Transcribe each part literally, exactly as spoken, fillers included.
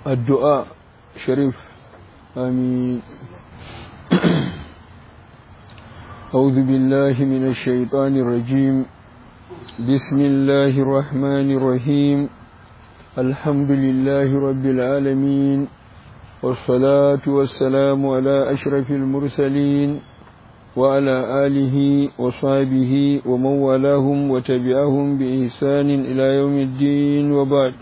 الدعاء شريف آمين. أعوذ بالله من الشيطان الرجيم. بسم الله الرحمن الرحيم. الحمد لله رب العالمين، والصلاة والسلام على أشرف المرسلين وعلى آله وصحبه ومن والاهم وتبعهم بإحسان إلى يوم الدين، وبعد.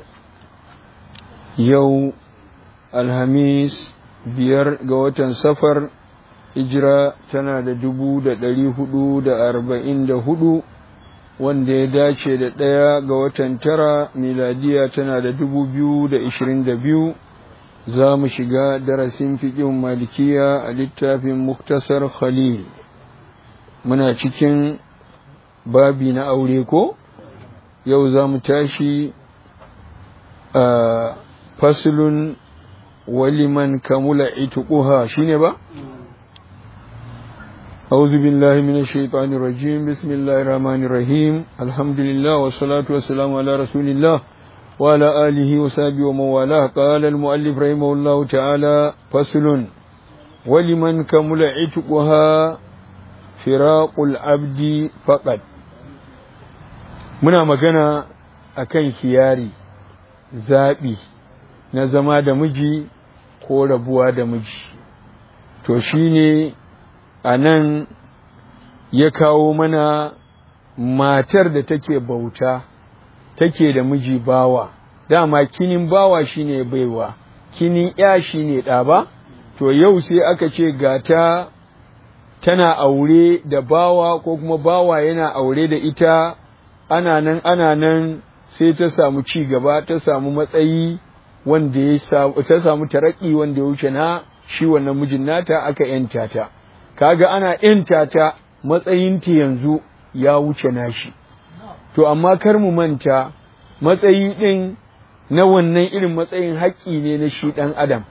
يوم الخميس biyar ga watan safar hijira tana da dubu da ɗari hudu da arba'in da hudu, wanda ya dace da ɗaya ga watan tara miladiya tana da dubu biyu da ishirin da biyu. Za mu shiga darasin fiƙin malikiya a littafin muktasar khalil. Muna cikin babi na aure ko yau za mu tashi a faslun waliman kamula ituquha shine ba. أعوذ بالله من الشيطان الرجيم. بسم الله الرحمن الرحيم. الحمد لله والصلاة والسلام على رسول الله وعلى آله وصحبه ومن والاه. قال المؤلف رحمه الله تعالى: فصل ولمن كمل عتقها فراق العبد فقط. muna magana akan khiyari, zaɓi na zama da miji ko rabuwa da miji. To shine a nan ya kawo mana matar da take bauta, take da miji bawa. Dama kinin bawa shine baiwa, kinin ya shine ɗa ba. To yau sai aka ce gata tana aure da bawa, ko kuma bawa yana aure da ita. Ana nan ana nan sai ta samu ci gaba, ta samu matsayi wanda ya samu, ta samu taraki wanda ya wuce na shi wannan mijin nata, aka yanta ta. Kaga ana yanta ta, matsayinta yanzu ya wuce nashi. To amma kar mu manta matsayi din na wannan irin matsayin haƙƙi ne na shi ɗan adam.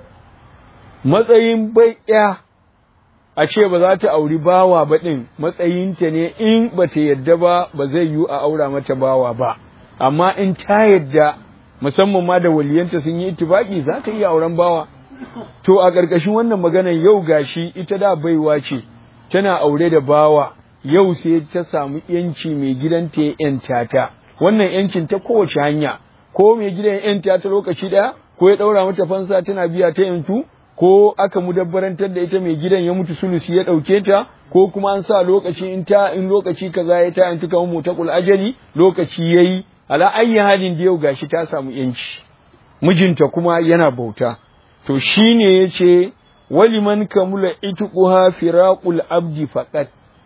Matsayin bai ɗaya a ce ba za ta auri bawa ba ɗin, matsayinta ne in ba ta yadda ba, ba zai yiwu a aura mata bawa ba. Amma in ta yadda, musamman ma da waliyanta sun yi ittifaqi, za ta iya auren bawa. To a ƙarƙashin wannan maganar yau gashi ita da baiwa ce, tana aure da bawa, yau sai ta samu yanci mai gidanta ya yanta ta. Wannan yancin ta kowace hanya, ko mai gidan ya yanta ta lokaci ɗaya, ko ya ɗaura mata fansa tana biya ta yantu, ko aka mudabbarantar da ita mai gidan ya mutu sulusi ya ɗauke ta, ko kuma an sa lokaci in ta in lokaci kaza ya ta yantu kamar mutaqul ajali, lokaci yayi. Ala ayyi halin da yau gashi ta samu yanci, mijinta kuma yana bauta. To shine yace waliman kamula ituquha firaqul abdi faqat.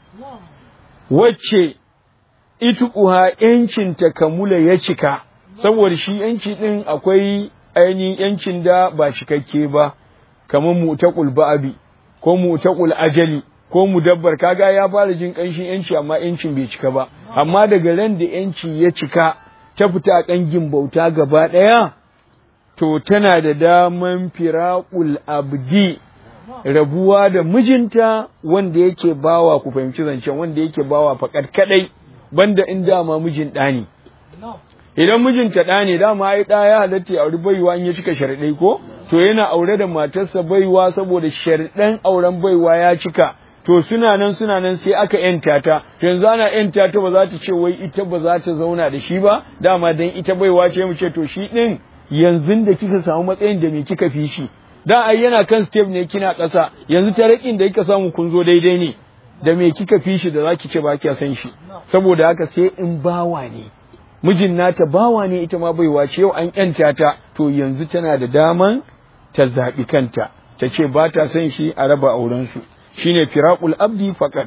Wacce ituquha yancin ta kamula ya cika, saboda shi yanci din akwai ainihin yancin da ba cikakke ba, kamar mutaqul ba'abi ko mutaqul ajali ko mudabbar. Kaga ya fara jin kanshin yanci amma yancin bai cika ba. Amma daga ran da yanci ya cika, ta fita kangin bauta gaba ɗaya, to tana da daman firaqul abdi, rabuwa da mijinta wanda yake bawa. Ku fahimci zancen, wanda yake bawa fakat kadai, banda in dama mijin ɗa ne. Idan mijinta ɗa ne, dama ai ɗa ya halatta ya auri baiwa in ya cika sharɗai ko, to yana aure da matarsa baiwa saboda sharɗan auren baiwa ya cika. To suna nan suna nan sai aka yanta ta. To yanzu ana yanta ta, ba za ta ce wai ita ba za ta zauna da shi ba, dama dan ita baiwa ce, mu ce to shi din yanzu da kika samu matsayin da me kika fi shi. Da ai yana kan step ne, kina ƙasa, yanzu ta rakin da kika samu kun zo daidai ne. Da me kika fi shi da zaki ce ba kiya san shi. Saboda haka sai in bawa ne, mijin nata bawa ne, ita ma baiwa ce, yau an yanta ta, to yanzu tana da daman ta zaɓi kanta, ta ce ba ta san shi, a raba auren su. Shine firaqul abdi faqat.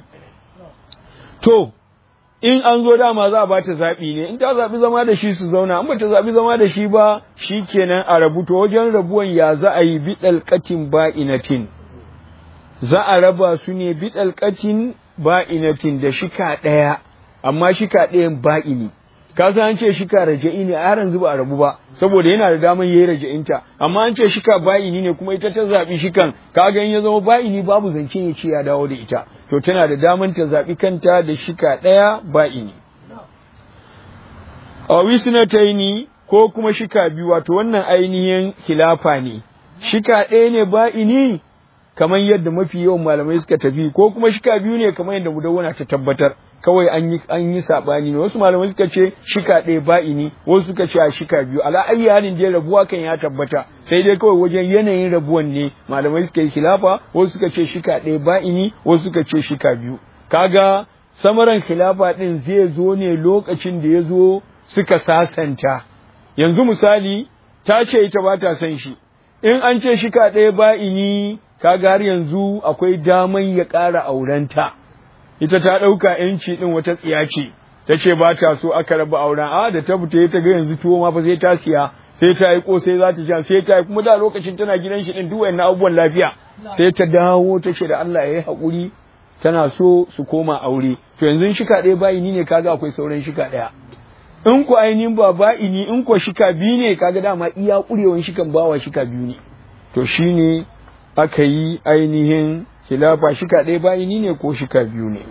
To in an zo dama za a bata zaɓi ne, in ta zaɓi zama da shi su zauna, in ba ta zaɓi zama da shi ba, shikenan a rabu. To wajen rabuwan ya za a yi? Bidalqatin ba'inatin, za a raba su ne bidalqatin ba'inatin, da shika ɗaya, amma shika ɗayan ba'ini. Ka san an ce shika raja'i ne, a yaran zuba a rabu ba, saboda yana da daman yayi raja'inta. Amma an ce shika ba'ini ne, kuma ita ta zaɓi shikan, kaga in ya zama ba'ini babu zance ya ce ya dawo da ita. To tana da daman ta zaɓi kanta da shika ɗaya ba'ini. A wisnataini ko kuma shika biyu, wato wannan ainihin khilafa ne, shika ɗaya ne ba'ini kamar yadda mafi yawan malamai suka tafi, ko kuma shika biyu ne kamar yadda mudawwana ta tabbatar, kawai an yi an yi sabani ne. Wasu malamai suka ce shika ɗaya ba'ini, wasu suka ce a shika biyu. Ala ayyi halin dai rabuwa kan ya tabbata, sai dai kawai wajen yanayin rabuwan ne malamai suka yi khilafa, wasu suka ce shika ɗaya ba'ini, wasu suka ce shika biyu. Kaga samaran khilafa din zai zo ne lokacin da ya zo suka sasanta. Yanzu misali ta ce ita ba ta son shi, in an ce shika ɗaya ba'ini, kaga har yanzu akwai daman ya ƙara aurenta. Ita ta ɗauka ‘yanci ɗin wata tsiya ce, ta ce ba ta so aka raba auren, a da ta fita ta ga yanzu tuwo ma fa sai ta siya, sai ta yi ƙosai za ta sha, sai ta yi kuma da lokacin tana gidan shi ɗin duk wayannan abubuwan lafiya, sai ta dawo ta ce da Allah ya yi haƙuri, tana so su koma aure. To yanzu shika ɗaya ba'ini ne, kaga akwai sauran shika ɗaya. In ku ainihin ba ba'ini, in ku shika biyu ne, kaga dama iya ƙurewan shikan bawa shika biyu ne. To shine aka yi ainihin khilafa, shika ɗaya ba'ini ne ko shika biyu ne.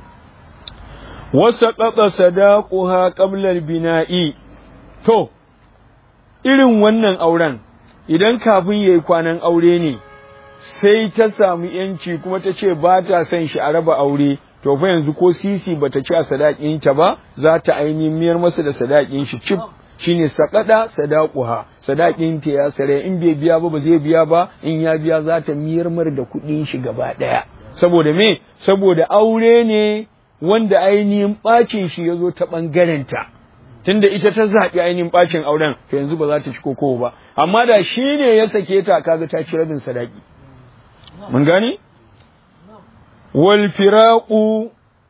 Wasa ƙaƙa sadaquha qabla al-bina'i. To irin wannan auren idan kafin yayi kwanan aure ne sai ta samu yanci kuma ta ce ba ta son shi a raba aure, to fa yanzu ko sisi bata ci a sadakin ta ba, za ta ainihin miyar masa da sadakin shi cif, shine saqada sadaquha, sadakin ta ya sare, in bai biya ba ba zai biya ba, in ya biya za ta miyar mar da kuɗin shi gaba ɗaya. Saboda me? Saboda aure ne wanda ainihin bacin shi yazo ta bangaren ta, tunda ita ta zaɓi ainihin bacin auren, to yanzu ba za ta ci koko ba. Amma da shi ne ya sake ta, kaga ta ci rabin sadaki. Mun gani? Wal firaqu,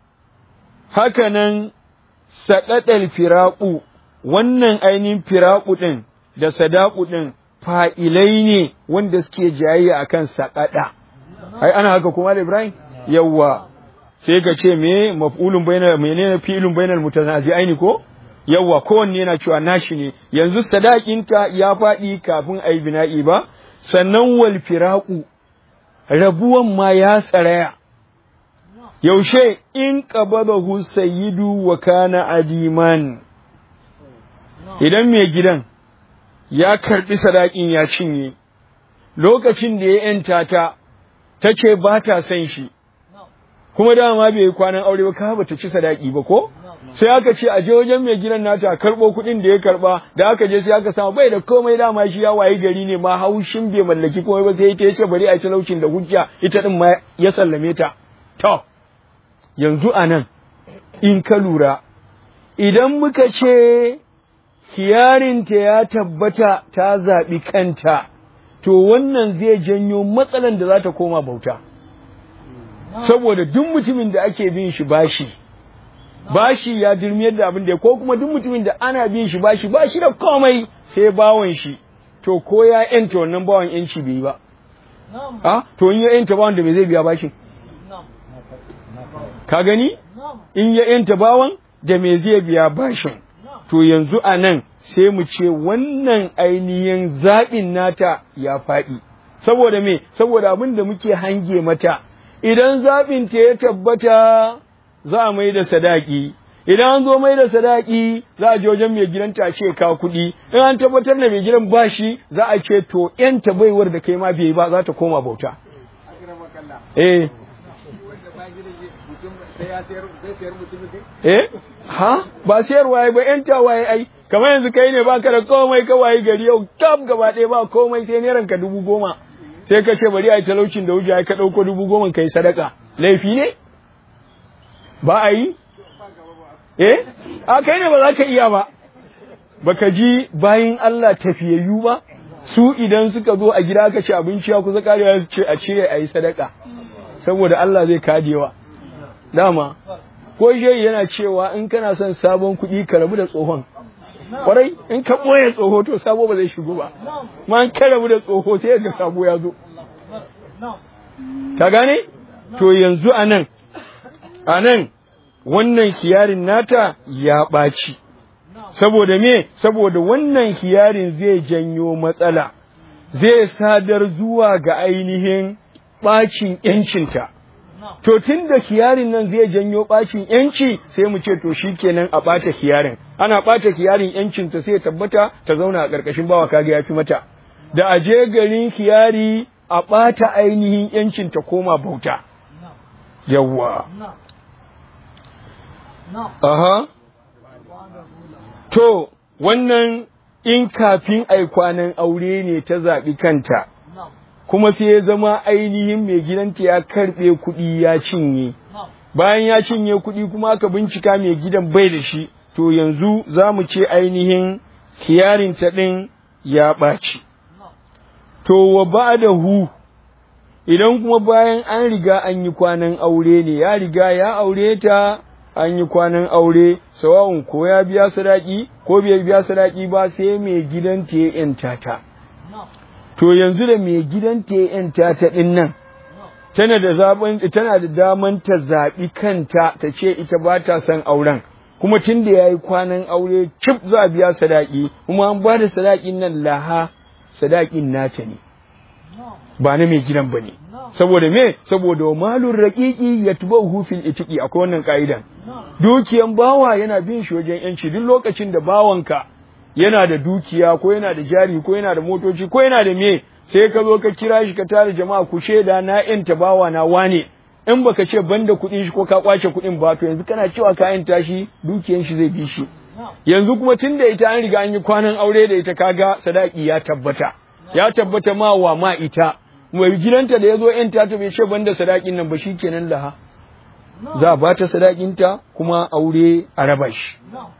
hakanan saqatal firaqu, wannan ainihin firaqu din da sadaqu din fa'ilai ne wanda suke jayayya akan saqada. Ai ana haka kuma da Ibrahim? Yawwa. Sai ka ce me maf'ulun bainal menene fi'ilun bainal mutanazi'aini ko? Yawwa, kowanne yana cewa nashi ne. Yanzu sadakinta ya faɗi kafin ayi bina'i ba, sannan wal firaqu, rabuwan ma ya tsaraya. Yaushe in qabadahu sayyidu wa kana adiman, idan mai gidan ya karbi sadakin ya cinye, lokacin da ya yanta ta ta ce ba ta son shi, kuma dama bai kwanan aure ba, ka ba ta ci sadaki ba ko? Sai aka ce a je wajen mai gidan nata karɓo kuɗin da ya karɓa, da aka je sai aka samu bai da komai, dama shi ya wayi gari ne ma, haushin bai mallaki komai ba, sai ita ya ce bari a ci talaucin da hujja, ita din ma ya sallame ta. To yanzu anan in ka lura, idan muka ce kiyarinta ya tabbata ta zaɓi kanta, to wannan zai janyo matsalan da za ta koma bauta. Saboda duk mutumin da ake bin shi bashi, bashi ya dirmiyar da abin da ya, ko kuma duk mutumin da ana bin shi bashi, bashi da komai sai bawon shi, to ko ya yanta wannan bawon yanci bai yi ba. Ah, to in ya yanta bawon da bai zai biya bashi? Ka gani? In ya yanta bawon da me zai biya bashin? To yanzu a nan sai mu ce wannan ainihin zaɓin nata ya faɗi. Saboda me? Saboda abin da muke hange mata, idan zaɓinta ya tabbata za a mai da sadaki, idan an zo mai da sadaki za a je wajen mai gidanta ce ka kuɗi, in an tabbatar da mai gidan bashi za a ce to ‘yanta baiwar da kai ma bai ba, za ta koma bauta. Eh. Eh? Ha? Ba sayarwa ba ‘yanta waye ai, kamar yanzu kai ne baka da komai ka waye gari yau kaf gaba ɗaya ba komai sai neran ka dubu goma. Sai ka ce bari a yi talaucin da wuce ka ɗauko dubu goma ka yi sadaka. Laifi ne? Ba a yi? Eh? A kai ne ba za ka iya ba. Baka ji bayin Allah tafiyayyu ba? Su idan suka zo a gida aka ci abinci ya kusa karewa su ce a cire a yi sadaka. Saboda Allah zai kadewa. Dama, ko shehi yana cewa in kana son sabon kuɗi ka rabu da tsohon. Kwarai, in ka ɓoye tsoho to sabo ba zai shigo ba. Ma in ka rabu da tsoho sai yadda sabo ya zo. Ka gane? To yanzu a nan, a nan wannan hiyarin nata ya ɓaci. Saboda me? Saboda wannan hiyarin zai janyo matsala, zai sadar zuwa ga ainihin ɓacin ‘yancinta. to tun da kiyarin nan zai janyo bacin yanci sai mu ce to shikenan a bata kiyarin ana bata kiyarin yancin ta sai tabbata ta zauna a karkashin bawa kaga yafi mata da aje garin kiyari a bata ainihin yancin ta koma bauta yawwa aha to wannan in kafin ai kwanan aure ne ta zaɓi kanta kuma sai ya zama ainihin mai gidanta ya karɓe kuɗi ya cinye bayan ya cinye kuɗi kuma aka bincika mai gidan bai da shi to yanzu za mu ce ainihin kiyarinta ɗin ya ɓaci to wa ba da hu idan kuma bayan an riga an yi kwanan aure ne ya riga ya aure ta an yi kwanan aure sawa'un ko ya biya sadaki ko bai biya sadaki ba sai mai gidanta ya yanta ta to yanzu da mai gidanta ya yanta ta din nan tana da zaben tana da daman ta zabi kanta ta ce ita ba ta son auren kuma tunda yayi kwanan aure cif za a biya sadaki kuma an ba da sadakin nan laha sadakin nata ne ba na mai gidan bane saboda me saboda malur raqiqi yatbahu fil itiqi akwai wannan kaidan dukiyan bawa yana bin shi wajen yanci duk lokacin da bawanka yana da dukiya ko yana da jari ko yana da motoci ko yana da me sai ka zo ka kira shi ka tare jama'a ku sheda na yanta bawa na wane in baka ce banda kuɗin shi ko ka kwace kuɗin ba to yanzu kana cewa ka yanta shi dukiyan shi zai bi shi yanzu kuma tunda ita an riga an yi kwanan aure da ita kaga sadaki ya tabbata ya tabbata ma wa ma ita mai gidanta da yazo yanta ta bai ce banda sadakin nan ba shikenan laha za a bata sadakinta kuma aure a raba shi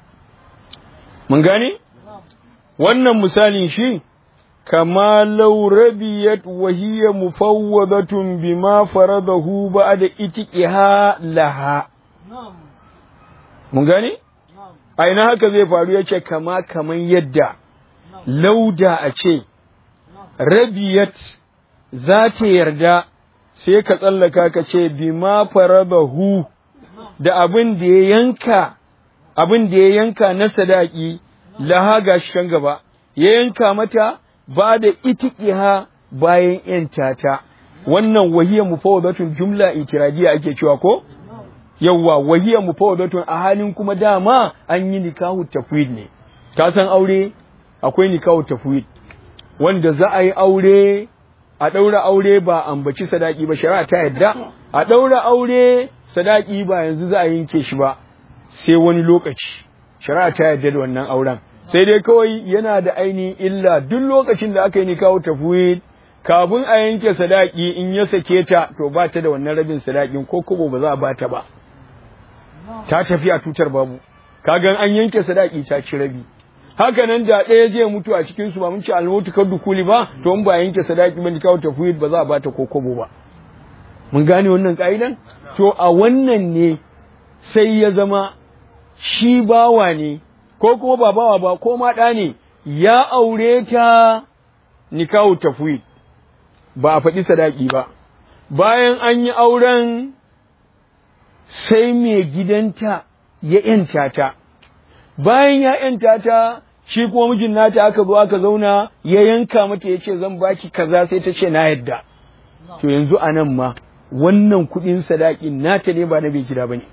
mun gane wannan misalin shi kama law rabiyat wa hiya mufawwadatun bima faradahu ba'da itiqiha laha mun gane a ina haka zai faru yace kama kaman yadda lauda a ce rabiyat za ta yarda sai ka tsallaka ka ce bima faradahu da abin da ya yanka abin da ya yanka na sadaki laha gashi kan gaba ya yanka mata ba da itiqiha bayan yanta ta wannan wahiya mufawwadatun jumla itiradiya ake cewa ko yawwa wahiya mufawwadatun a halin kuma dama an yi nikahu tafwid ne ka san aure akwai nikahu tafwid wanda za a yi aure a ɗaura aure ba ambaci sadaki ba shari'a ta yadda a ɗaura aure sadaki ba yanzu za a yanke shi ba sai wani lokaci shari'a ta yadda da wannan auren sai dai kawai yana da ainihin illa duk lokacin da aka yi nikahu tafwid kafin a yanke sadaki in ya sake ta to ba ta da wannan rabin sadakin ko kobo ba za a bata ba ta tafi a tutar babu kagan an yanke sadaki ta ci rabi haka nan da ɗaya zai mutu a cikin su ba mun ci almautu kan dukuli ba to in ba yanke sadaki ba nikahu tafwid ba za a bata ko kobo ba mun gane wannan ka'idan to a wannan ne sai ya zama shi bawa ne ko kuma ba bawa ba ko ma ɗa ne ya aure ta nikahu tafwid ba a faɗi sadaki ba bayan an yi auren sai mai gidanta ya ‘yanta ta bayan ya ‘yanta ta shi kuma mijin nata aka zo aka zauna ya yanka mata ya ce zan baki kaza sai ta ce na yadda to yanzu a nan ma wannan kuɗin sadakin nata ne ba na bai gida ba ne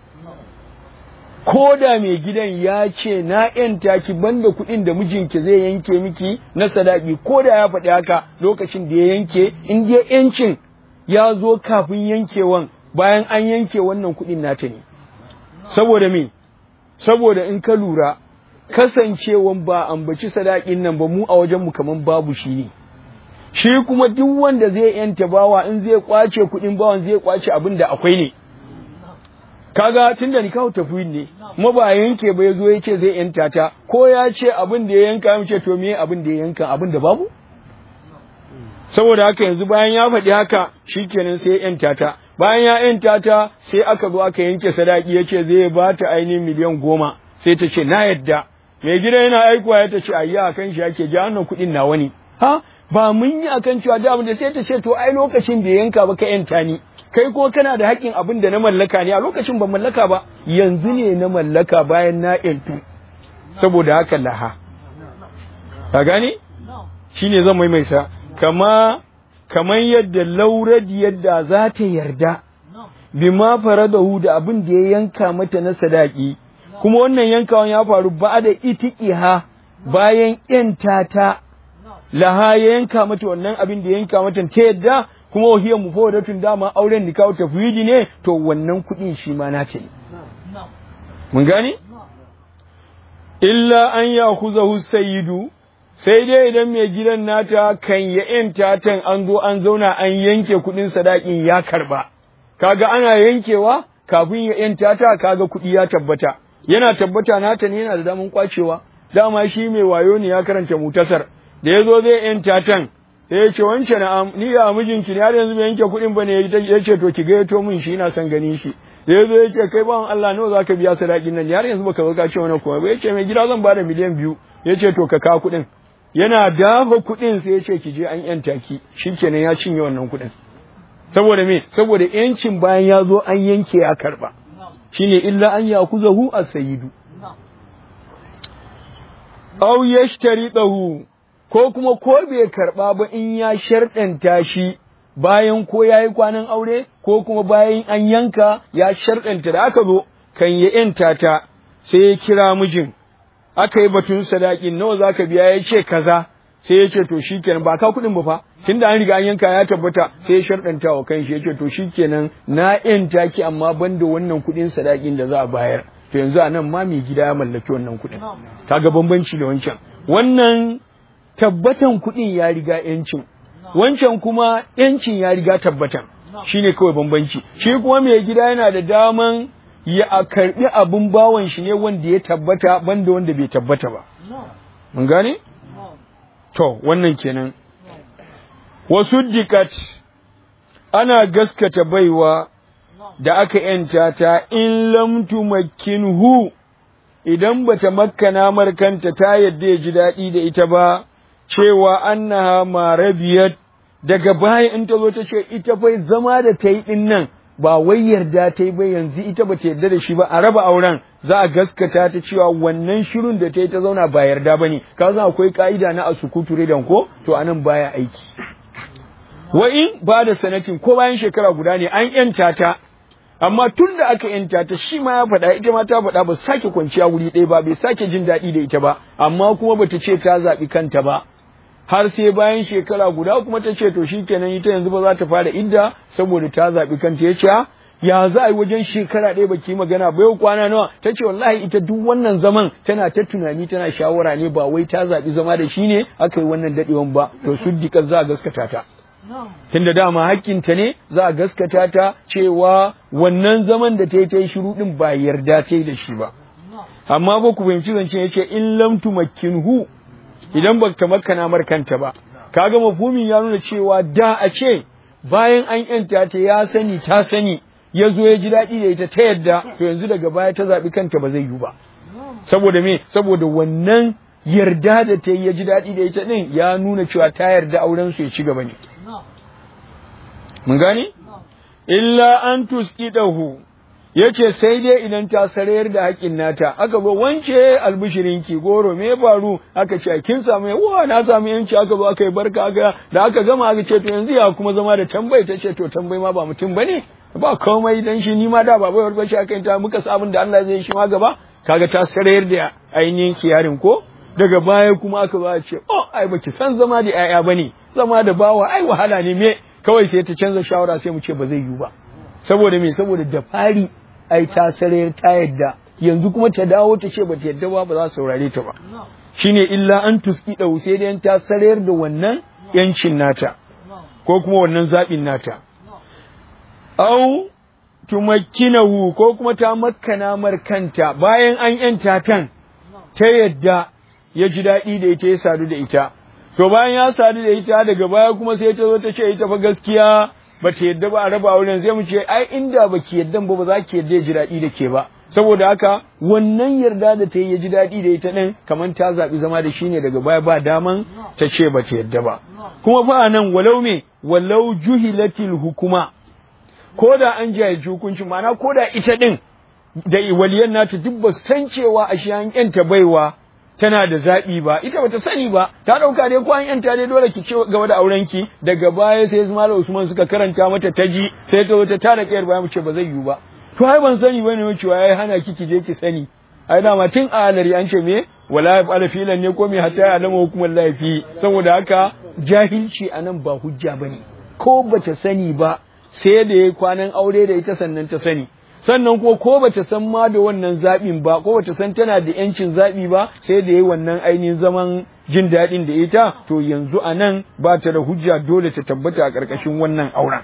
ko da mai gidan ya ce na ‘yanta ki banda kuɗin da mijinki zai yanke miki na sadaki ko da ya faɗi haka lokacin da ya yanke in dai ‘yancin ya zo kafin yankewan bayan an yanke wannan kuɗin nata ne saboda me saboda in ka lura kasancewan ba ambaci sadakin nan ba mu a wajenmu kaman babu shi ne shi kuma duk wanda zai ‘yanta bawa in zai kwace kuɗin bawan zai kwace abin da akwai ne kaga tunda nikahu tafwid ne kuma ba yanke ba yazo yace zai yanta ta ko ya ce abin da ya yanka mu ce to me abin da ya yanka abin da babu saboda haka yanzu bayan ya faɗi haka shikenan sai ya yanta ta bayan ya yanta ta sai aka zo aka yanke sadaki yace zai ba ta ainihin miliyan goma sai ta ce na yadda mai gida yana aikuwa ya ta ce ayya akan shi ake ja wannan kuɗin nawa ne ha ba mun yi akan cewa da abin da sai ta ce to ai lokacin da ya yanka ba ka yanta ni kai ko kana da haƙƙin abin da na mallaka ne a lokacin ban mallaka ba yanzu ne na mallaka bayan na yantu saboda haka laha ka gane shine zan maimaita kama kaman yadda lauradi yadda za ta yarda bima faradahu da abin da ya yanka mata na sadaki kuma wannan yankawan ya faru ba da itiqiha bayan yanta ta laha ya yanka mata wannan abin da ya yanka mata ta yadda kuma wahiyar mufawadatun dama auren nikahu tafwidi ne to wannan kuɗin shi ma nata ne mun gane illa an yakuzahu sayyidu sai dai idan mai gidan nata kan ya yanta tan an zo an zauna an yanke kuɗin sadakin ya karba kaga ana yankewa kafin ya yanta ta kaga kuɗi ya tabbata yana tabbata nata ne yana da daman kwacewa dama shi mai wayo ne ya karanta mutasar da yazo zai yanta tan sai ya ce wance na ni ga mijinki ne har yanzu bai yanke kuɗin bane ya ce to ki gayyato min shi ina son ganin shi da yazo ya ce kai bawan Allah nawa zaka biya sadakin nan har yanzu baka zo ka ce wani kuma ya ce mai gida zan bada miliyan biyu ya ce to ka kawo kuɗin yana dafa kuɗin sai ya ce ki je an yanta ki shikenan ya cinye wannan kuɗin saboda me saboda yancin bayan ya zo an yanke ya karba shine illa an yakuzahu as-sayyidu aw yashtaridahu ko kuma ko bai karba ba in ya sharɗanta shi bayan ko yayi kwanan aure ko kuma bayan an yanka ya sharɗanta da aka zo kan ya yanta ta sai ya kira mijin aka yi batun sadakin nawa zaka biya ya ce kaza sai ya ce to shikenan ba ka kuɗin ba fa tunda an riga an yanka ya tabbata sai ya sharɗanta wa kanshi ya ce to shikenan na yanta ki amma banda wannan kuɗin sadakin da za a bayar to yanzu a nan ma mai gida ya mallaki wannan kuɗin kaga bambanci da wancan wannan tabbatan kuɗin ya riga yancin wancan kuma yancin ya riga tabbatan shine kawai bambanci shi kuma mai gida yana da daman ya karbi abin bawan shi ne wanda ya tabbata banda wanda bai tabbata ba mun gane to wannan kenan wasu dikat ana gaskata baiwa da aka yanta ta in lam tumakkinhu idan bata makkana markanta ta yadda ya ji daɗi da ita ba cewa annaha marabiyat daga baya in ta zo ta ce ita fa zama da ta yi din nan ba wai yarda ta yi ba yanzu ita ba ta yarda da shi ba a raba auren za a gaskata ta cewa wannan shirin da ta yi ta zauna ba yarda ba ne ka san akwai ka'ida na asukutu redan ko to anan baya aiki wa in ba da sanatin ko bayan shekara guda ne an yanta ta amma tun da aka yanta ta shi ma ya faɗa ita ma ta faɗa ba sake kwanciya wuri ɗaya ba bai sake jin daɗi da ita ba amma kuma bata ce ta zaɓi kanta ba har sai bayan shekara guda kuma ta ce to shikenan ita yanzu ba za ta fara idda saboda ta zaɓi kanta ya ce ya za a yi wajen shekara ɗaya ba ki magana ba yau kwana nawa ta ce wallahi ita duk wannan zaman tana ta tunani tana shawara ne ba wai ta zaɓi zama da shi ne aka yi wannan daɗewan ba to suddika za a gaskata ta tunda dama hakkinta ne za a gaskata ta cewa wannan zaman da ta yi ta yi shiru ɗin ba yarda ta yi da shi ba amma ba ku fahimci zance ya ce in lam tumakkinhu idan ba ta makana markanta ba kaga mafhumin ya nuna cewa da a ce bayan an yanta ta ya sani ta sani ya zo ya ji daɗi da ita ta yadda to yanzu daga baya ta zaɓi kanta ba zai yi ba saboda me saboda wannan yarda da ta yi ya ji daɗi da ita ɗin ya nuna cewa ta yarda auren su ya ci gaba ne mun gane illa an tusqidahu yace sai dai idan ta sarayar da haƙin nata aka go wance albishirinki goro me faru aka ce kin samu wa na samu yanci aka zo aka yi barka aka da aka gama aka ce to yanzu ya kuma zama da tambayi ta ce to tambayi ma ba mutum bane ba komai dan shi ni ma da ba bai barci aka yi ta muka sabun da Allah zai shi ma gaba kaga ta sarayar da ainihin kiyarin ko daga baya kuma aka zo a ce oh ai baki san zama da yaya bane zama da bawa ai wahala ne me kawai sai ta canza shawara sai mu ce ba zai yiwu ba saboda me saboda da fari ai ta sarayar ta yadda yanzu kuma ta dawo ta ce ba ta yadda ba ba za su saurare ta ba shine illa an tuski da sai dai ta sarayar da wannan yancin nata ko kuma wannan zabin nata au tumakkinahu ko kuma ta makkana markanta bayan an yanta tan ta yadda ya ji daɗi da ita ya sadu da ita to bayan ya sadu da ita daga baya kuma sai ta zo ta ce ita fa gaskiya ba ta yadda ba a raba auren zai mu ce ai inda ba ki yadda ba ba za ki yadda ya ji daɗi da ke ba saboda haka wannan yarda da ta yi ya ji daɗi da ita ɗin kamar ta zaɓi zama da shi ne daga baya ba daman ta ce ba ta yadda ba kuma fa nan walau me walau juhilatil hukuma ko da an jahilci hukuncin ma'ana ko da ita ɗin da waliyan nata duk ba san cewa a shi an yanta baiwa tana da zaɓi ba ita bata sani ba ta ɗauka dai ko an yanta dai dole ki ci gaba da aurenki daga baya sai Malam Usman suka karanta mata ta ji sai ta zo ta tara kayar baya mu ce ba zai yiwu ba to ai ban sani bane mu cewa yayi hana ki ki je ki sani ai dama tun a alari an ce me wala yaf'ala filan ne ko me hatta ya alama hukumar laifi saboda haka jahilci anan ba hujja bane ko bata sani ba sai da yayi kwanan aure da ita sannan ta sani sannan ko ko bata san ma da wannan zaɓin ba ko bata san tana da yancin zaɓi ba sai da yayi wannan ainihin zaman jin daɗin da ita to yanzu anan ba ta da hujja dole ta tabbata a ƙarƙashin wannan auren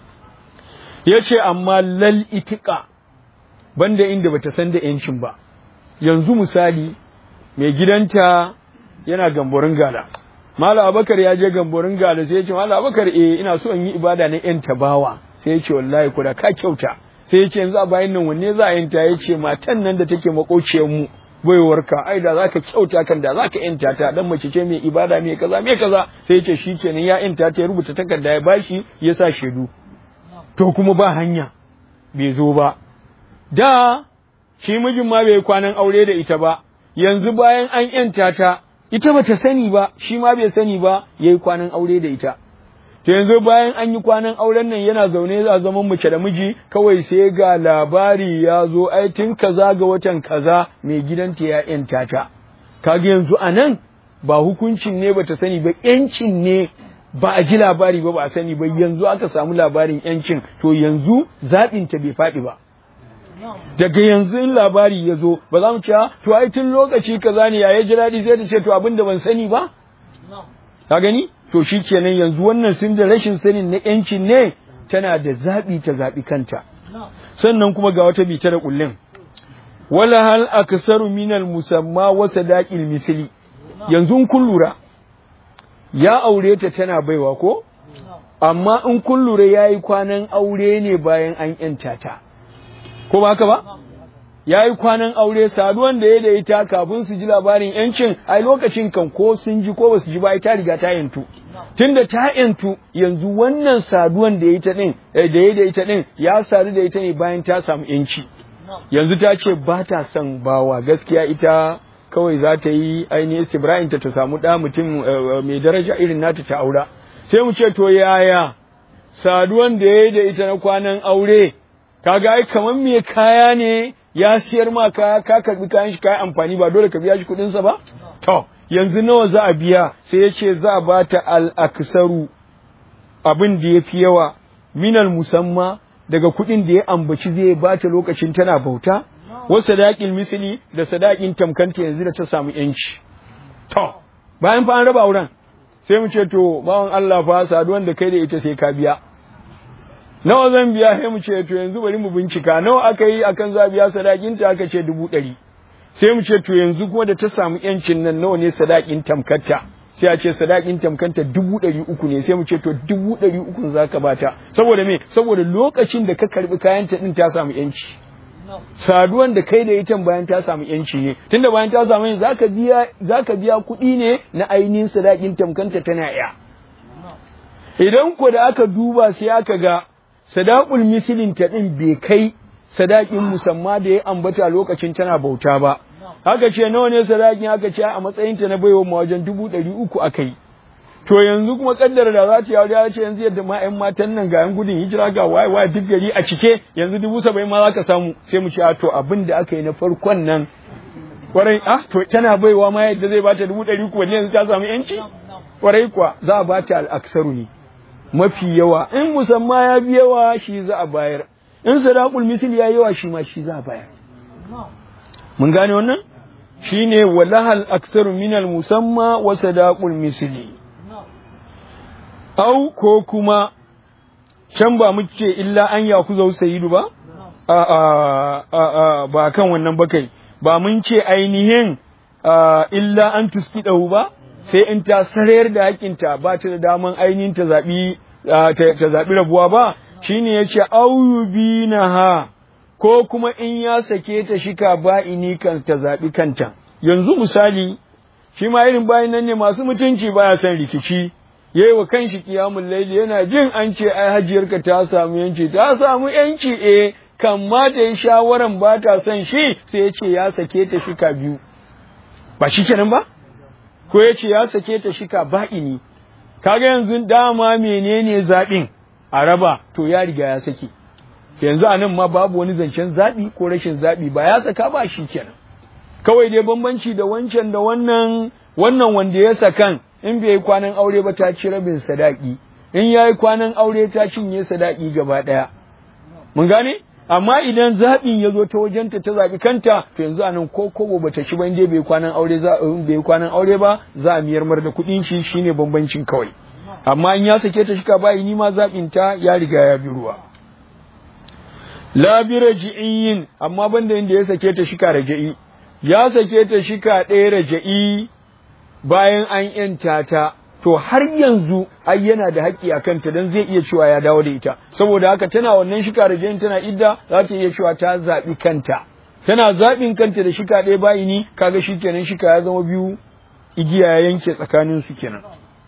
yace amma lal itiqa banda inda bata san da yancin ba yanzu misali mai gidanta yana gamborin gala Malam Abakar ya je gamborin gala sai ya ce Malam Abakar eh ina so in yi ibada na yan tabawa sai ya ce wallahi kuda ka kyauta sai ya ce yanzu a bayan nan wanne za a yanta ya ce matan nan da take makociyar mu baiwarka ai da zaka kyauta kan da zaka yanta ta dan mace ce mai ibada mai kaza mai kaza sai ya ce shikenan ya yanta ta ya rubuta takarda ya bashi ya sa shedu to kuma ba hanya bai zo ba da shi mijin ma bai kwanan aure da ita ba yanzu bayan an yanta ta ita bata sani ba shi ma bai sani ba yayi kwanan aure da ita to yanzu bayan an yi kwanan auren nan yana zaune a zaman mace da miji kawai sai ga labari ya zo ai tun kaza ga watan kaza mai gidanta ya yanta ta kaga yanzu anan ba hukuncin ne bata sani ba yancin ne ba a ji labari ba ba a sani ba yanzu aka samu labarin yancin to yanzu zaɓin ta bai faɗi ba daga yanzu in labari ya zo ba za mu ce to ai tun lokaci kaza ne ya ji daɗi sai ta ce to abin da ban sani ba ka gani to shi kenan yanzu wannan sun da rashin sanin na yancin ne tana da zaɓi ta zaɓi kanta sannan kuma ga wata bita da kullum wala hal aksaru minal musamma wa sadaqil misli yanzu kun lura ya aure ta tana baiwa ko amma in kun lura yayi kwanan aure ne bayan an yanta ta ko ba haka ba yayi kwanan aure saduwan da ya da ita kafin su ji labarin yancin ai lokacin kan ko sun ji ko ba su ji ba ai ta riga ta yantu tunda ta yantu yanzu wannan saduwan da ya ta din da ya da ita din ya sadu da ita ne bayan ta samu yanci yanzu ta ce ba ta son bawa gaskiya ita kawai za ta yi ainihin istibra'in ta ta samu da mutum mai daraja irin nata ta aura sai mu ce to yaya saduwan da ya da ita na kwanan aure kaga ai kaman me kaya ne ya siyar ma kaya ka karbi kayan shi kai amfani ba dole ka biya shi kudin sa ba to yanzu nawa za a biya sai ya ce za a bata al aksaru abin da yafi yawa minal musamma daga kudin da ya ambaci zai bata lokacin tana bauta wa sadaqil misli da sadaqin tamkanta yanzu da ta samu yanci to bayan fa an raba auren sai mu ce to bawan Allah fa saduwan da kai da ita sai ka biya nawa zan biya sai mu ce to yanzu bari mu bincika nawa aka yi akan za biya sadakin ta aka ce dubu ɗari sai mu ce to yanzu kuma da ta samu yancin nan nawa ne sadakin tamkarta sai a ce sadakin tamkanta dubu ɗari uku ne sai mu ce to dubu ɗari uku za ka bata saboda me saboda lokacin da ka karbi kayan ta din ta samu yanci saduwan da kai da ita bayan ta samu yanci ne tunda bayan ta samu yanci zaka biya zaka biya kuɗi ne na ainihin sadakin tamkanta tana iya idan ko da aka duba sai aka ga sadaqul mislin ta din bai kai sadakin musamma da ya ambata lokacin tana bauta ba haka ce nawa ne sadakin aka ce a matsayin ta na baiwa ma wajen dubu ɗari uku akai to yanzu kuma kaddara da za ta yawo ya ce yanzu yadda ma ƴan matan nan ga ƴan gudun hijira ga waye waye duk gari a cike yanzu dubu saba'in ma za ka samu sai mu ce a to abin da aka yi na farkon nan kwarai ah to tana baiwa ma yadda zai bata dubu ɗari uku wanne yanzu ta samu yanci kwarai kuwa za a bata al'aksaru ne mafi yawa in musamma ya fi yawa shi za a bayar in sadaqul misl ya yawa shi ma shi za a bayar mun gane wannan shine walahal aksaru minal musamma wa sadaqul misli au ko kuma can ba muke illa an ya ku zau sayidu ba a a a ba kan wannan bakai ba mun ce ainihin illa an tuskidahu ba sai in ta sarayar da hakinta ba ta da daman ainihin ta zabi ta zabi rabuwa ba shine yace auyubinaha ko kuma in ya sake ta shika ba ini kan ta zabi kanta yanzu misali shi ma irin bayin nan ne masu mutunci baya son rikici yayi wa kanshi kiyamul laili yana jin an ce ai hajiyarka ta samu yanci ta samu yanci eh kan ma ta yi shawaran ba ta son shi sai ya ce ya sake ta shika biyu ba shi kenan ba ko ya ce ya sake ta shika ba'ini kaga yanzu dama menene zaɓin a raba to ya riga ya sake yanzu a nan ma babu wani zancen zaɓi ko rashin zaɓi ba ya saka ba shi kenan kawai dai bambanci da wancan da wannan wannan wanda ya sakan in bai yi kwanan aure ba ta ci rabin sadaki in ya yi kwanan aure ta cinye sadaki gaba ɗaya mun gane amma idan zaɓin ya zo ta wajenta ta zaɓi kanta to yanzu a nan ko kobo bata ci ba in dai bai kwanan aure za bai kwanan aure ba za a miyar mar da kuɗin shi shine bambancin kawai amma in ya sake ta shika bai ni ma zaɓin ta ya riga ya bi ruwa la bi raji'in amma banda inda ya sake ta shika raja'i ya sake ta shika ɗaya raja'i bayan an yanta ta to har yanzu ai yana da haƙƙi a kanta dan zai iya cewa ya dawo da ita saboda haka tana wannan shika rajayin tana idda za ta iya cewa ta zaɓi kanta tana zaɓin kanta da shika ɗaya bayini kaga shikenan shika ya zama biyu igiya ya yanke tsakanin su kenan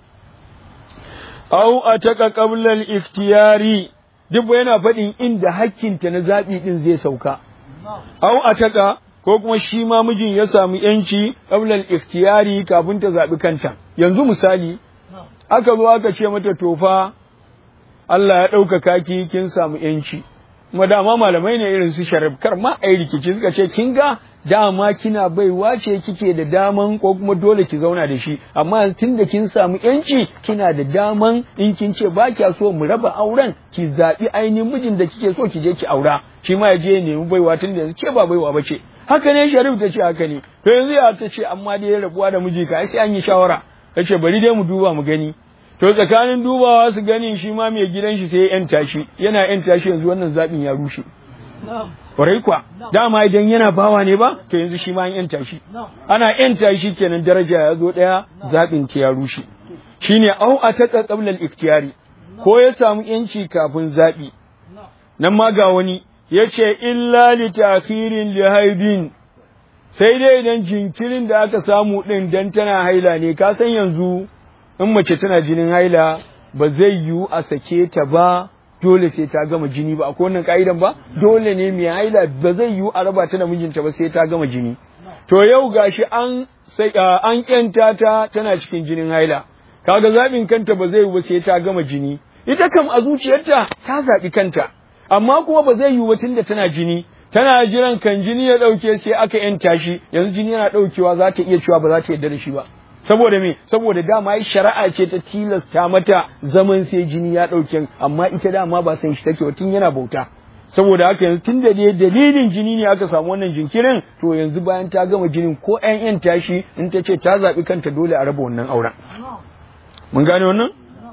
au ataka qabla al-ikhtiyari duk yana faɗin inda hakkinta na zaɓi ɗin zai sauka au ataka ko kuma shi ma mijin ya samu yanci qabla al-ikhtiyari kafin ta zaɓi kanta yanzu misali aka zo aka ce mata tofa Allah ya ɗaukaka ki kin samu yanci kuma dama malamai ne irin su sharif kar ma ai rikici suka ce kin ga dama kina baiwa ce kike da daman ko kuma dole ki zauna da shi amma tun da kin samu yanci kina da daman in kin ce ba kya so mu raba auren ki zaɓi ainihin mijin da kike so ki je ki aura shi ma ya je ya nemi baiwa tun da yanzu ke ba baiwa ba ce haka ne sharif ta ce haka ne to yanzu ya ta ce amma dai rabuwa da miji ka sai an yi shawara ta ce bari dai mu duba mu gani to tsakanin dubawa su gani shi ma mai gidan shi sai ya yanta shi yana yanta shi yanzu wannan zaɓin ya rushe kwarai kwa dama idan yana bawa ne ba to yanzu shi ma an yanta shi ana yanta shi kenan daraja ya zo ɗaya zaɓin ki ya rushe shine au a taƙa ƙablal ikhtiyari ko ya samu yanci kafin zaɓi nan ma ga wani ya ce illa li takhirin li haidin sai dai idan jinkirin da aka samu ɗin dan tana haila ne ka san yanzu in mace tana jinin haila ba zai yiwu a sake ta ba dole sai ta gama jini ba akwai wannan ka'idan ba dole ne mai haila ba zai yiwu a raba ta da mijinta ba sai ta gama jini to yau gashi an sai an kyanta ta tana cikin jinin haila kaga zabin kanta ba zai yiwu ba sai ta gama jini ita kam a zuciyarta ta zabi kanta amma kuma ba zai yiwu ba tunda tana jini tana jiran kan jini ya dauke sai aka yanta shi yanzu jini yana daukewa za ta iya cewa ba za ta yarda da shi ba saboda me saboda dama yi shari'a ce ta tilasta mata zaman sai jini ya dauke amma ita dama ba san shi take tun yana bauta saboda haka yanzu tun da dalilin jini ne aka samu wannan jinkirin to yanzu bayan ta gama jinin ko ƴan ƴan tashi in ta ce ta zaɓi kanta dole a raba wannan auren mun gane wannan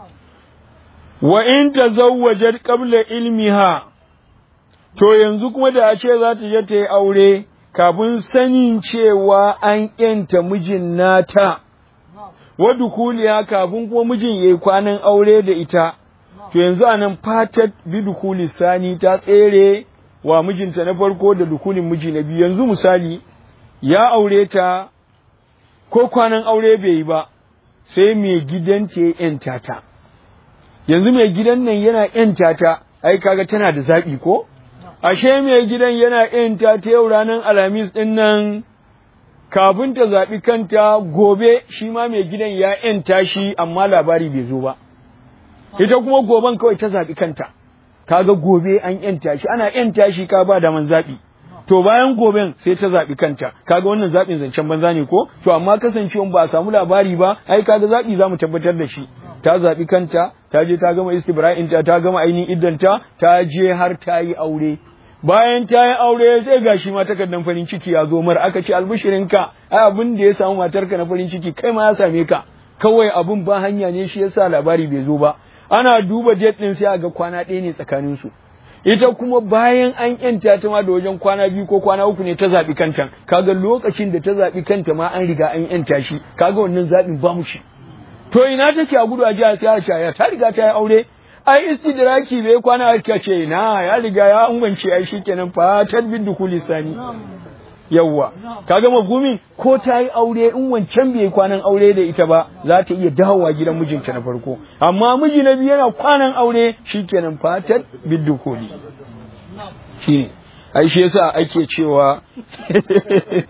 wa in tazawwajat qabla ilmiha to yanzu kuma da a ce za ta je ta yi aure kafin sanin cewa an ƴanta mijin nata wa dukuliya kafin kuma mijin yayi kwanan aure da ita to yanzu anan fatat bi dukuli sani ta tsere wa mijinta na farko da dukulin miji na biyu yanzu misali ya aure ta ko kwanan aure bai yi ba sai mai gidanta ya yanta ta yanzu mai gidan nan yana yanta ta ai kaga tana da zaɓi ko ashe mai gidan yana yanta ta yau ranar alhamis din nan kafin ta zaɓi kanta gobe shi ma mai gidan ya ‘yanta shi amma labari bai zo ba. Ita kuma goben kawai ta zaɓi kanta, kaga gobe an ‘yanta shi, ana ‘yanta shi ka ba da man zaɓi. To bayan goben sai ta zaɓi kanta, kaga wannan zaɓin zancen banza ne ko? To amma kasancewan ba a samu labari ba, ai kaga zaɓi za mu tabbatar da shi. Ta zaɓi kanta, ta je ta gama istibra'inta, ta gama ainihin iddanta, ta je har ta yi aure. Bayan ta yi aure sai gashi ma takardar farin ciki ya zo mar aka ce albishirinka ai abin da ya samu matarka na farin ciki kai ma ya same ka kawai abun ba hanya ne shi yasa labari bai zo ba ana duba date din sai ga kwana ɗaya ne tsakanin su ita kuma bayan an yanta ta ma da wajen kwana biyu ko kwana uku ne ta zabi kanta kaga lokacin da ta zabi kanta ma an riga an yanta shi kaga wannan zabin ba mu shi to ina take a gudu a jiya sai a ta riga ta yi aure ai istidraki bai kwana aka ce na ya riga ya ungance ai shikenan fatar bin dukuli sani yawwa kaga mafhumin ko ta yi aure in wancan bai kwanan aure da ita ba za ta iya dawowa gidan mijinta na farko amma miji na biyu yana kwanan aure shikenan fatar bin dukuli shine ai shi yasa ake cewa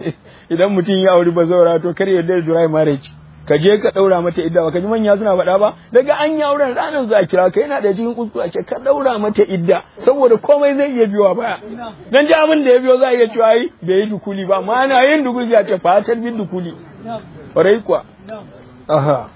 idan mutum ya auri bazawara to kar ya yarda da dry marriage ka je ka daura mata idda ba ka ji manya suna faɗa ba daga an yi auren ranar za a kira ka yana da cikin kuskure a ce ka daura mata idda saboda komai zai iya biyowa baya dan ji abin da ya biyo za a iya cewa ai bai yi dukuli ba amma ana yin dukuli a ce fatar bin dukuli ƙwarai kuwa aha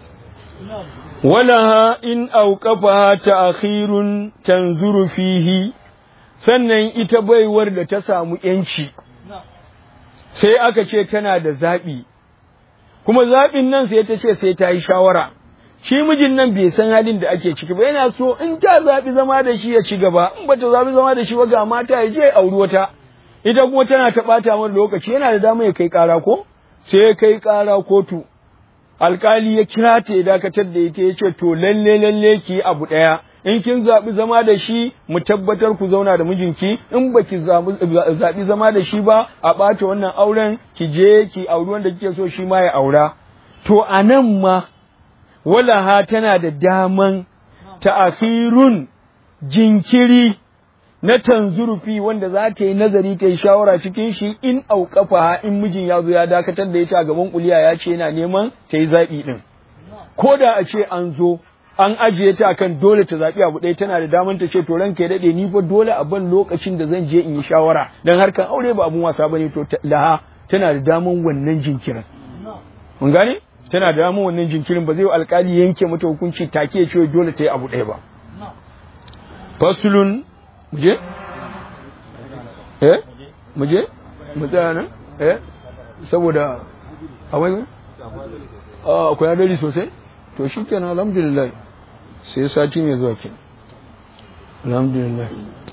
walaha in auqafaha ta'khirun tanzuru fihi sannan ita baiwar da ta samu yanci sai aka ce tana da zaɓi kuma zaɓin nan sai ta ce sai ta yi shawara shi mijin nan bai san halin da ake ciki ba yana so in ta zaɓi zama da shi ya ci gaba in ba ta zaɓi zama da shi ba ga mata ya je auri wata ita kuma tana ta ɓata mata lokaci yana da dama ya kai ƙara ko sai ya kai ƙara kotu alƙali ya kira ta ya dakatar da ita ya ce to lalle lalle ki abu ɗaya in kin zaɓi zama da shi mu tabbatar ku zauna da mijinki in ba ki zaɓi zama da shi ba a ɓata wannan auren ki je ki auri wanda kike so shi ma ya aura to a nan ma walaha tana da daman ta'akhirun jinkiri na tanzurufi wanda za ta yi nazari ta yi shawara cikin shi in auƙafa in mijin ya zo ya dakatar da ita a gaban kuliya ya ce yana neman ta yi zaɓi ɗin ko da a ce an zo an ajiye ta akan dole ta zaɓi abu ɗaya tana da daman ta ce to ranka ya daɗe ni fa dole a ban lokacin da zan je in yi shawara dan harkan aure ba abun wasa bane to laha tana da daman wannan jinkirin mun gane tana da daman wannan jinkirin ba zai yi alƙali yanke mata hukunci take ya ce dole ta yi abu ɗaya ba fasulun muje eh muje mu tsaya nan eh saboda awai ah akwai hadari sosai to shikenan alhamdulillah sai sati mai zuwa ke alhamdulillah